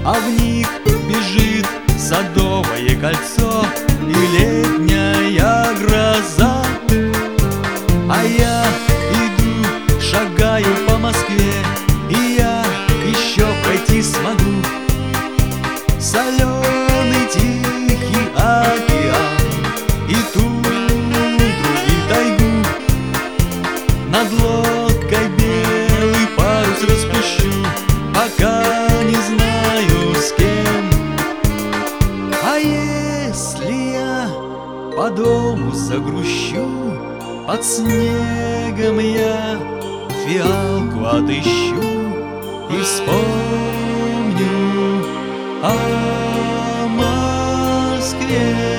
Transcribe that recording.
а в них бежит Садовое кольцо и летняя гроза. А я иду, шагаю по Москве, и я еще пройти смогу соленый тихий океан и тундру, и тайгу. Над лодкой белый парус распущу, пока не знаю с кем. А если я по дому загрущу, под снегом я фиалку отыщу и вспомню о Москве.